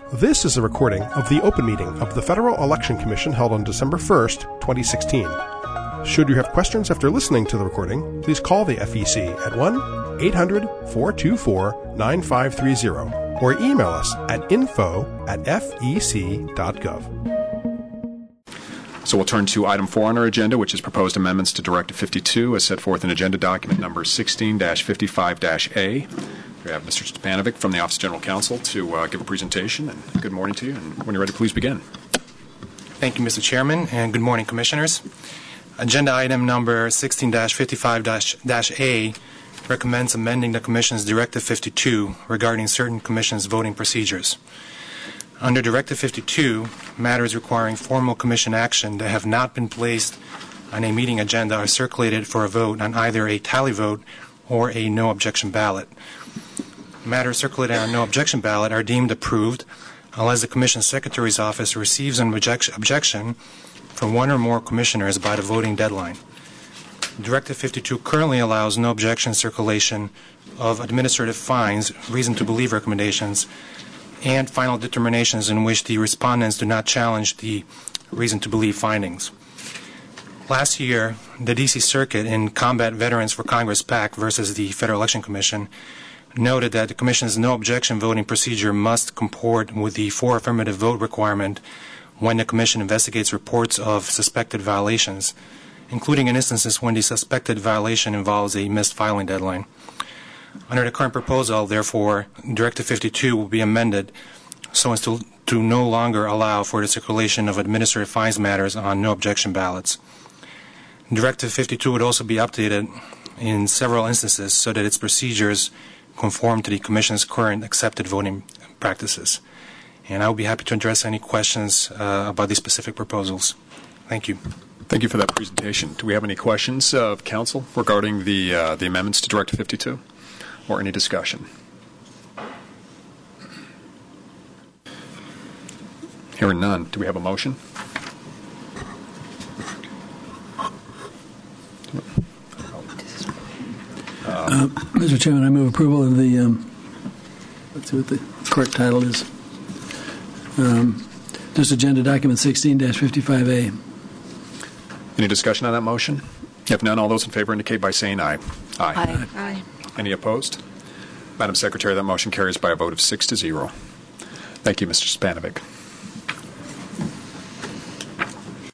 This is a recording of the open meeting of the Federal Election Commission held on December 1st, 2016. Should you have questions after listening to the recording, please call the FEC at 1-800-424-9530 or email us at info@fec.gov. So we'll turn to item 4 on our agenda, which is proposed amendments to Directive 52 as set forth in agenda document number 16-55-A. We have Mr. Stepanovic from the Office of General Counsel to give a presentation. And good morning to you. And when you're ready, please begin. Thank you, Mr. Chairman, and good morning, Commissioners. Agenda item number 16-55-A recommends amending the Commission's Directive 52 regarding certain Commission's voting procedures. Under Directive 52, matters requiring formal Commission action that have not been placed on a meeting agenda are circulated for a vote on either a tally vote or a no objection ballot. Matters circulated on a no objection ballot are deemed approved unless the Commission Secretary's Office receives an objection from one or more Commissioners by the voting deadline. Directive 52 currently allows no objection circulation of administrative fines, reason to believe recommendations, and final determinations in which the respondents do not challenge the reason to believe findings. Last year, the D.C. Circuit in Combat Veterans for Congress PAC versus the Federal Election Commission noted that the Commission's no objection voting procedure must comport with the 4 affirmative vote requirement when the Commission investigates reports of suspected violations, including in instances when the suspected violation involves a missed filing deadline. Under the current proposal, therefore, Directive 52 will be amended so as to no longer allow for the circulation of administrative fines matters on no objection ballots. Directive 52 would also be updated in several instances so that its procedures conform to the Commission's current accepted voting practices. And I will be happy to address any questions about these specific proposals. Thank you. Thank you for that presentation. Do we have any questions of Council regarding the amendments to Directive 52 or any discussion? Hearing none, do we have a motion? Mr. Chairman, I move approval of the, let's see what the correct title is. Just agenda document 16-55A. Any discussion on that motion? If none, all those in favor indicate by saying aye. Aye. Aye. Any opposed? Madam Secretary, that motion carries by a vote of 6-0. Thank you, Mr. Stepanovic.